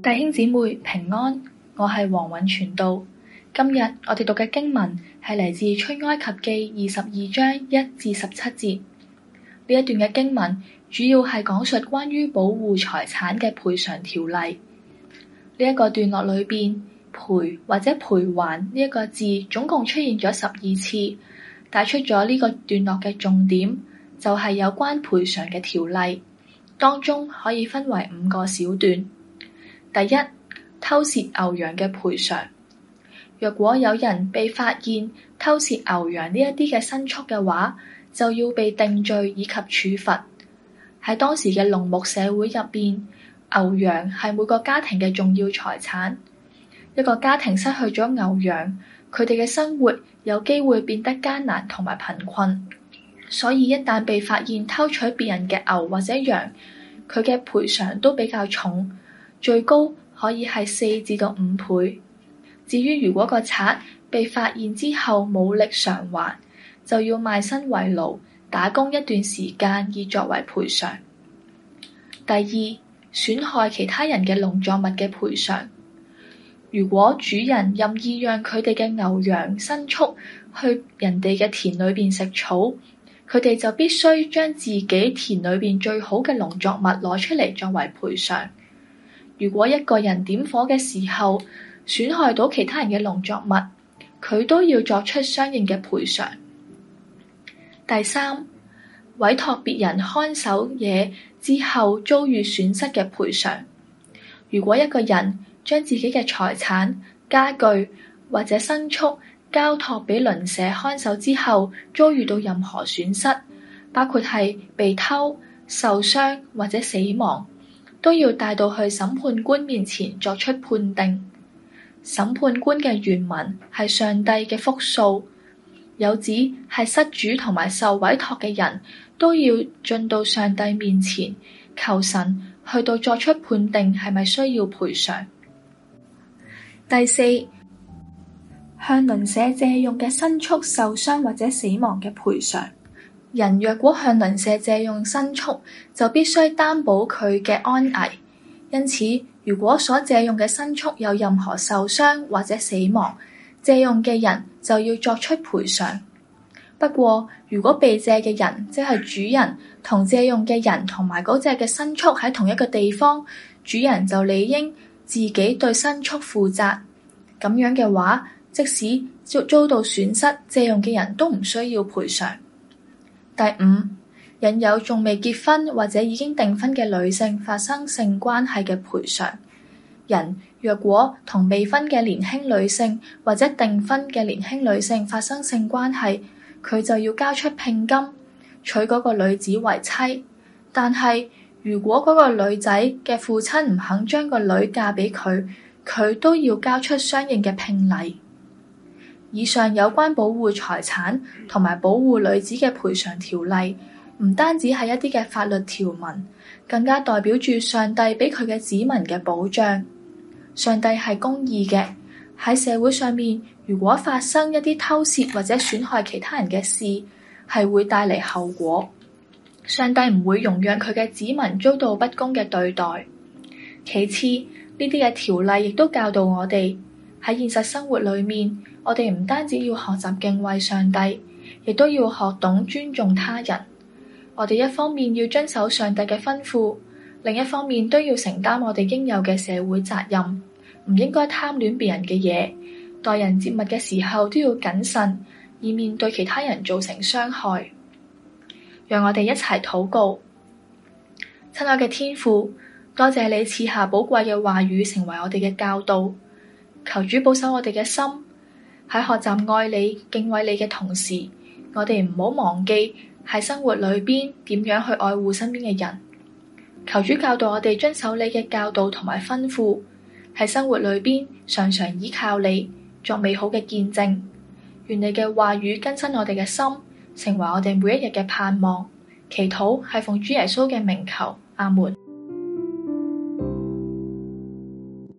弟兄姊妹平安，我係黃韻傳道。今日我哋讀嘅經文係嚟自出埃及記22章1至17節。呢一段嘅經文主要係講述關於保護財產嘅賠償條例。呢一個段落裏邊，賠或者賠還呢一個字總共出現咗12次，帶出咗呢個段落嘅重點，就係有關賠償嘅條例，當中可以分為5個小段。第一，偷竊牛羊嘅賠償。若果有人被發現偷竊牛羊呢一啲嘅牲畜嘅話，就要被定罪以及處罰。喺當時嘅農牧社會入邊，牛羊係每個家庭嘅重要財產。一個家庭失去咗牛羊，佢哋嘅生活有機會變得艱難同埋貧困。所以一旦被發現偷取別人嘅牛或者羊，佢嘅賠償都比較重。最高可以係4至5倍。至於如果個賊被發現之後冇力償還，就要賣身為奴，打工一段時間以作為賠償。第二，損害其他人嘅農作物嘅賠償。如果主人任意讓佢哋嘅牛羊牲畜去人哋嘅田裏邊食草，佢哋就必須將自己田裏邊最好嘅農作物攞出嚟作為賠償。如果一個人點火嘅時候損害到其他人嘅農作物，佢都要作出相應嘅賠償。第三，委託別人看守嘢之後遭遇損失嘅賠償。如果一個人將自己嘅財產、家具或者牲畜交託俾鄰舍看守之後，遭遇到任何損失，包括係被偷、受傷或者死亡，都要帶到去審判官面前作出判定。審判官嘅原文係上帝嘅複數，有指係失主同埋受委託嘅人都要進到上帝面前，求神去到作出判定係咪需要賠償。第四，向鄰舍借用嘅牲畜受傷或者死亡嘅賠償。人若果向鄰舍借用牲畜，就必須擔保佢嘅安危。因此，如果所借用嘅牲畜有任何受傷或者死亡，借用嘅人就要作出賠償。不過，如果被借嘅人，即係主人同借用嘅人同埋嗰隻嘅牲畜喺同一個地方，主人就理應自己對牲畜負責。咁樣嘅話，即使遭到損失，借用嘅人都唔需要賠償。第五，引誘仲未結婚或者已經訂婚嘅女性發生性關係嘅賠償。人若果同未婚嘅年輕女性或者訂婚嘅年輕女性發生性關係，佢就要交出聘金，娶嗰個女子為妻。但係如果嗰個女仔嘅父親唔肯將個女嫁俾佢，佢都要交出相應嘅聘禮。以上有關保護財產同埋保護女子嘅賠償條例，唔單止係一啲嘅法律條文，更加代表住上帝俾佢嘅子民嘅保障。上帝係公義嘅，喺社會上面，如果發生一啲偷竊或者損害其他人嘅事，係會帶嚟後果。上帝唔會容讓佢嘅子民遭到不公嘅對待。其次，呢啲嘅條例亦都教導我哋喺現實生活裏面，我哋唔單止要學習敬畏上帝，亦都要學懂尊重他人。我哋一方面要遵守上帝嘅吩咐，另一方面都要承擔我哋應有嘅社會責任，唔應該貪戀別人嘅嘢，待人接物嘅時候都要謹慎，以免對其他人造成傷害。讓我哋一齊禱告。親愛嘅天父，多謝你賜下寶貴嘅話語成為我哋嘅教導，求主保守我哋嘅心，喺學習愛你、敬畏你嘅同時，我哋唔好忘記喺生活裏邊點樣去愛護身邊嘅人。求主教導我哋遵守你嘅教導同埋吩咐，喺生活裏邊常常依靠你，作美好嘅見證。願你嘅話語更新我哋嘅心，成為我哋每一日嘅盼望。祈禱係奉主耶穌嘅名求，阿門。